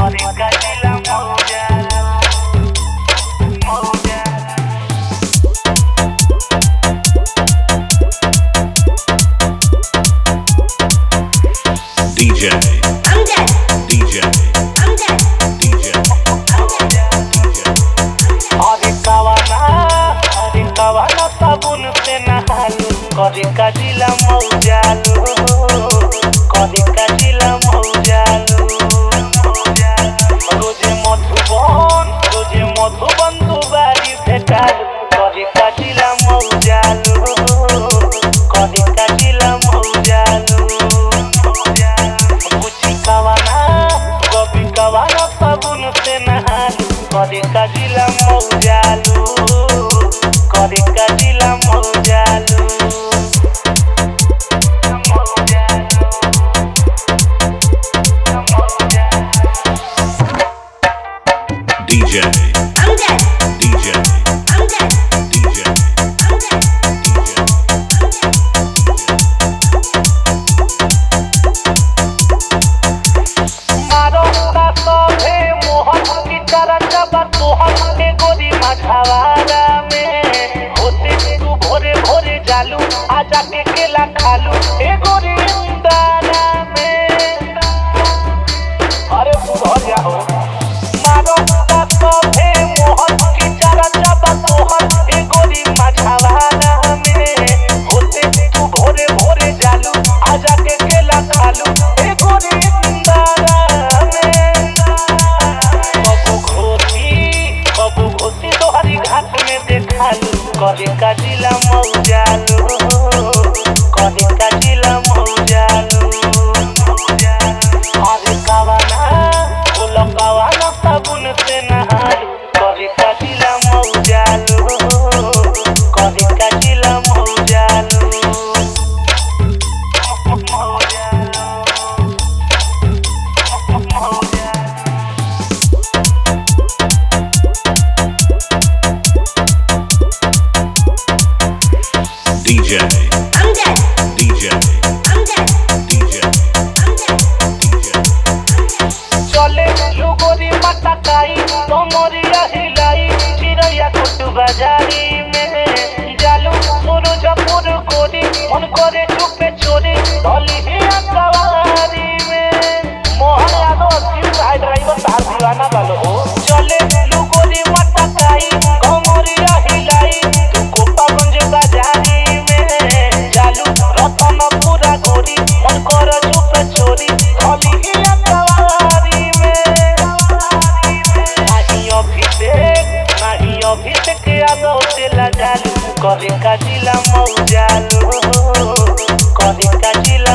DJ I'm dead. DJ I'm dead. DJ अरे कवाना साबुन से नहालू करे का जिला मौजालू करे का जिला मौजालू रोजे मधुबन दुबारी भेटालू करे का जिला मौजालू करे का जिला मौजालू कुची कवाना साबुन से नहालू करे का जिला मौजालू करे का जिला मौजालू DJ I'm dead. DJ I'm dead. DJ I'm dead. मारो का सभे मोहन की चरचा तोहर के गोरी मझवारा में होते तू भोरे भोरे जालू आजा के केला खालू ए गोरी दाना में अरे सुधर जाओ मारो का सभे मोहन की चरचा तोहर के गोरी मझवारा में होते तू भोरे भोरे जालू आजा के केला खालू ए गोरी दाना में कबू घोसी तोहरी घाट में देखालू करे का जिला मौजालू करे का जिला मौजालू अरे कवाना साबुन से नहालू करे का जिला मौजालू करे का जिला मौजालू DJ I'm dead. DJ I'm dead. DJ I'm dead. DJ चले लुगोरी माता काई तोमरिया हिलाई चिरैया कुटु बाजारी में जालू मुरुजपुर कोरी मन करे चुपे चोरी ढोली हिया सवारी में मोहन यादव शिव भाई ड्राइवर साहब दीवाना वालो हो चले लुगोरी माता काई तोमरिया हिलाई तू गोपागंज बाजारी में जालू रतनपुरा गोरी मन करे चुपे चोरी ढोली हिया सवारी अभिषेक यादव से लगालू करे का जिला मौजालू करे का जिला